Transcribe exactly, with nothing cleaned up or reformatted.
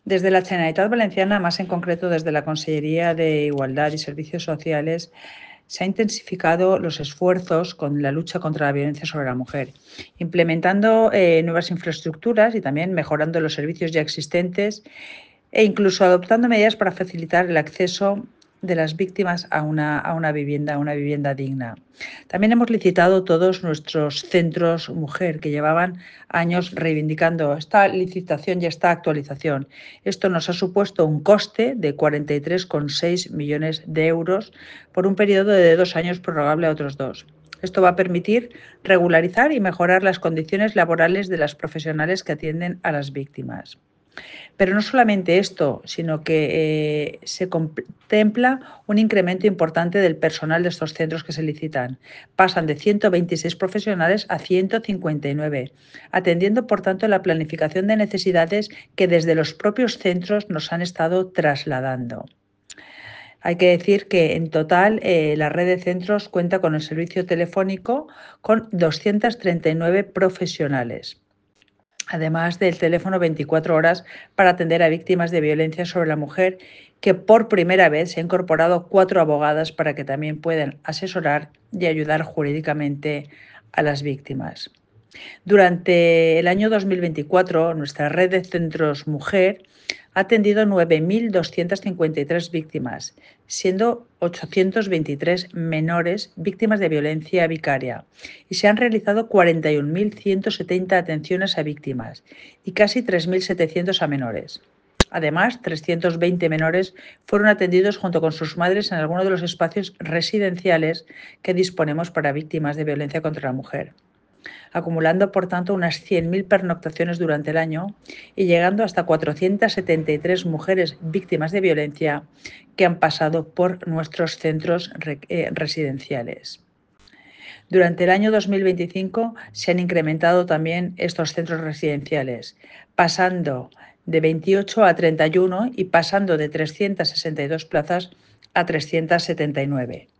Desde la Generalitat Valenciana, más en concreto desde la Consellería de Igualdad y Servicios Sociales, se han intensificado los esfuerzos con la lucha contra la violencia sobre la mujer, implementando eh, nuevas infraestructuras y también mejorando los servicios ya existentes e incluso adoptando medidas para facilitar el acceso de las víctimas a una, a una vivienda, a una vivienda digna. También hemos licitado todos nuestros centros mujer que llevaban años reivindicando esta licitación y esta actualización. Esto nos ha supuesto un coste de cuarenta y tres coma seis millones de euros por un periodo de dos años prorrogable a otros dos. Esto va a permitir regularizar y mejorar las condiciones laborales de las profesionales que atienden a las víctimas. Pero no solamente esto, sino que eh, se contempla un incremento importante del personal de estos centros que se licitan. Pasan de ciento veintiséis profesionales a ciento cincuenta y nueve, atendiendo, por tanto, la planificación de necesidades que desde los propios centros nos han estado trasladando. Hay que decir que en total eh, la red de centros cuenta con el servicio telefónico con doscientos treinta y nueve profesionales, además del teléfono veinticuatro horas para atender a víctimas de violencia sobre la mujer, que por primera vez se han incorporado cuatro abogadas para que también puedan asesorar y ayudar jurídicamente a las víctimas. Durante el año dos mil veinticuatro, nuestra red de centros mujer ha atendido nueve mil doscientas cincuenta y tres víctimas, siendo ochocientos veintitrés menores víctimas de violencia vicaria, y se han realizado cuarenta y un mil ciento setenta atenciones a víctimas y casi tres mil setecientos a menores. Además, trescientos veinte menores fueron atendidos junto con sus madres en alguno de los espacios residenciales que disponemos para víctimas de violencia contra la mujer, acumulando por tanto unas cien mil pernoctaciones durante el año y llegando hasta cuatrocientas setenta y tres mujeres víctimas de violencia que han pasado por nuestros centros residenciales. Durante el año dos mil veinticinco se han incrementado también estos centros residenciales, pasando de veintiocho a treinta y uno y pasando de trescientas sesenta y dos plazas a trescientas setenta y nueve.